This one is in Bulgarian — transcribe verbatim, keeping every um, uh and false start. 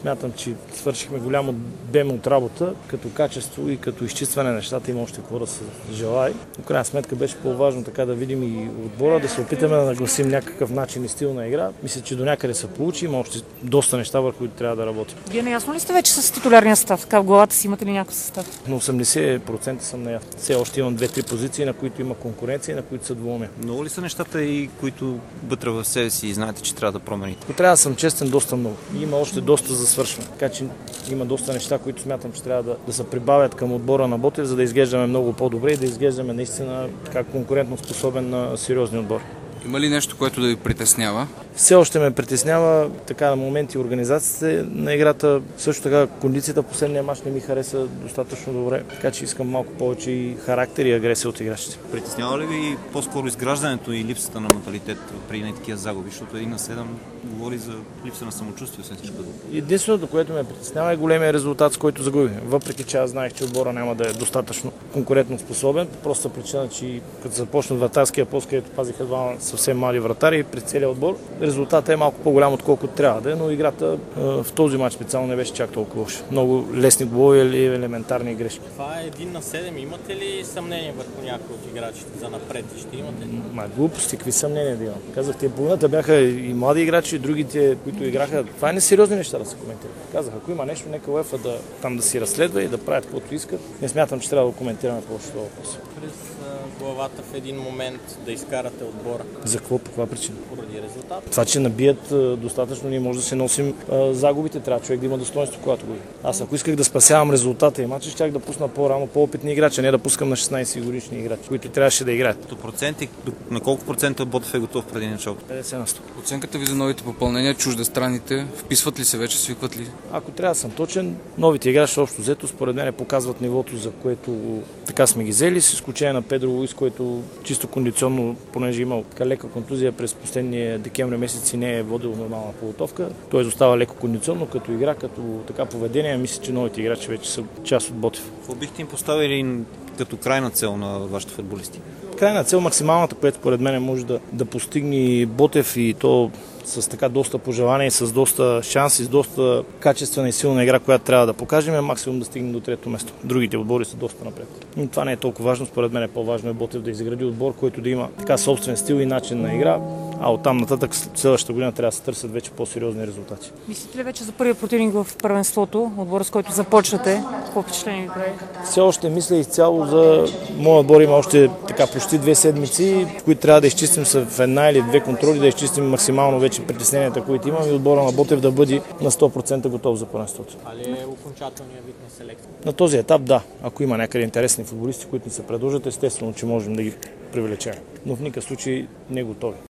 Смятам, че свършихме голямо бема от работа, като качество и като изчистване на нещата има още какво да се желае. В крайна сметка беше по-важно така да видим и отбора, да се опитаме да нагласим някакъв начин и стил на игра. Мисля, че до някъде се получи, има още доста неща, върху които трябва да работим. Вие наясно ли сте вече с титулярния състав? Така в главата си имате ли някакъв състав? На осемдесет процента съм наясно. Все още имам две-три позиции, на които има конкуренция и на които са двумя. Много ли са нещата, и които вътре в себе си и знаете, че трябва да промените? Ако трябва да съм честен, доста много. Има още доста за свършване. Така че има доста неща, които смятам, че трябва да, да се прибавят към отбора на Ботев, за да изглеждаме много по-добре и да изглеждаме наистина така конкурентно способен на сериозни отбор. Има ли нещо, което да ви притеснява? Все още ме притеснява така на моменти организацията на играта. Също така кондицията в последния мач не ми хареса достатъчно добре, така че искам малко повече и характер и агресия от играчите. Притеснява ли ви по-скоро изграждането и липсата на менталитет преди на такива загуби, защото един на седем говори за липса на самочувствие след всичко? Единственото, което ме притеснява, е големия резултат, с който загубихме. Въпреки че аз знаех, че отбора няма да е достатъчно конкурентно способен, просто причина, че като започна вратарския пост, където пазиха два съвсем млади вратари пред целия отбор, резултатът е малко по-голям, отколкото трябва да е, но играта в този матч специално не беше чак толкова лоша. Много лесни голови или елементарни грешки. Това е един на седем. Имате ли съмнение върху някой от играчите за напред? Ще имате ли? Ма глупости, какви съмнения да имам. Казах, те половината бяха и млади играчи, и другите, които играха. Това е несериозни неща да се коментират. Казах, ако има нещо, нека УЕФА да, там да си разследва и да правят каквото искат. Не смятам, че трябва да коментираме повече това въпрос. През главата в един момент да изкарате отбора. За какво? По каква причина? Поради резултат. Това, че набият достатъчно, ние може да се носим а, загубите. Трябва човек да има достоинство, когато го. Аз ако исках да спасявам резултата и мача, щях да пусна по-рано по-опитни играчи, не да пускам на шестнайсет годишни играчи, които трябваше да играят. До проценти, на колко процента Ботев е готов преди началото? петдесет на сто. Оценката ви за новите попълнения, чуждестранните, вписват ли се вече, свикват ли? Ако трябва да съм точен, новите играчи общо взето според мен показват нивото, за което така сме ги взели, с изключение на Педро Луис, който чисто кондиционно, понеже имал така лека контузия през последния декември месец и не е водил нормална подготовка. Той изостава леко кондиционно като игра, като така поведение. Мисля, че новите играчи вече са част от Ботев. Какво бихте им поставили като крайна цел на вашите футболисти? Крайна цел, максималната, която според мен може да, да постигне Ботев, и то с така доста пожелания, с доста шанси, с доста качествена и силна игра, която трябва да покажем, е максимум да стигне до трето место. Другите отбори са доста напред. Но това не е толкова важно, според мен е по-важно е Ботев да изгради отбор, който да има така собствен стил и начин на игра, а оттам нататък следващата година трябва да се търсят вече по-сериозни резултати. Мислите ли вече за първия противник в първенството, отбора с който започвате? Какво впечатление ви прави? Все още мисля изцяло за моят отбор. Има още така почти две седмици, в които трябва да изчистим в една или две контроли, да изчистим максимално вече притесненията, които имам, и отбора на Ботев да бъде на сто процента готов за първенството. А ли е окончателният вид на селекция? На този етап да. Ако има някъде интересни футболисти, които ни се предложат, естествено, че можем да ги привлечем. Но в никакъв случай не готови.